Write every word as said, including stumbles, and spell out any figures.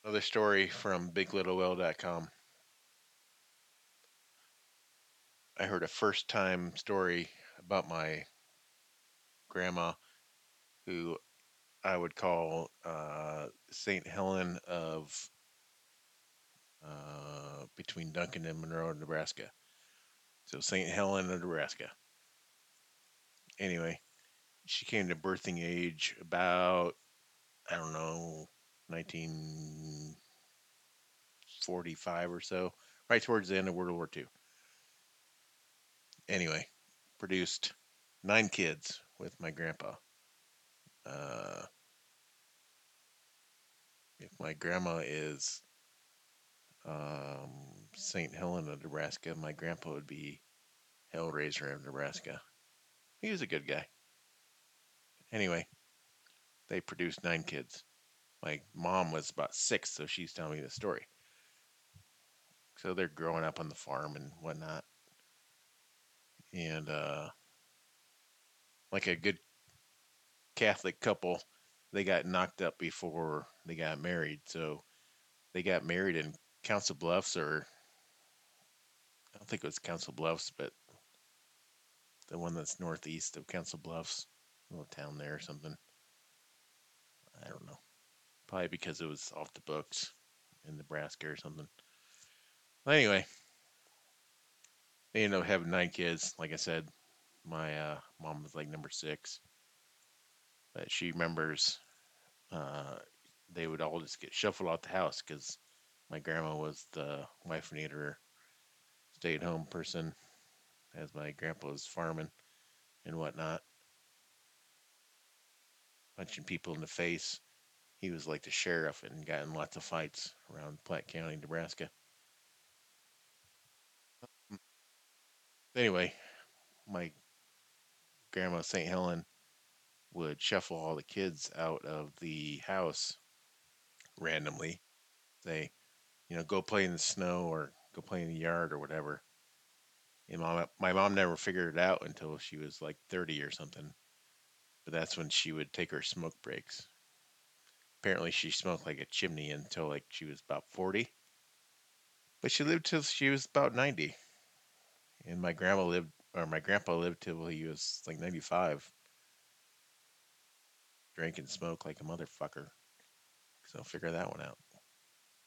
Another story from big little well dot com. I heard a first time story about my grandma, who I would call uh, Saint Helen of uh, between Duncan and Monroe, Nebraska. So Saint Helen of Nebraska. Anyway, she came to birthing age about, I don't know, nineteen forty-five or so, right towards the end of World War Two. Anyway, produced nine kids with my grandpa. Uh, if my grandma is um, Saint Helena, Nebraska, my grandpa would be Hellraiser of Nebraska. He was a good guy. Anyway, they produced nine kids. My mom was about six, so she's telling me the story. So they're growing up on the farm and whatnot. And uh, like a good Catholic couple, they got knocked up before they got married. So they got married in Council Bluffs, or I don't think it was Council Bluffs, but the one that's northeast of Council Bluffs, a little town there or something. I don't know. Probably because it was off the books in Nebraska or something. But anyway, they ended up having nine kids. Like I said, my uh, mom was like number six, but she remembers uh, they would all just get shuffled out the house because my grandma was the wife and eater, stay-at-home person, as my grandpa was farming and whatnot, punching people in the face. He was like the sheriff and got in lots of fights around Platte County, Nebraska. Anyway, my grandma Saint Helen would shuffle all the kids out of the house randomly. Say, you know, go play in the snow or go play in the yard or whatever. And mom, my mom never figured it out until she was like thirty or something. But that's when she would take her smoke breaks. Apparently, she smoked like a chimney until like she was about forty. But she lived till she was about ninety. And my grandma lived, or my grandpa lived till he was like ninety-five. Drank and smoked like a motherfucker. So figure that one out.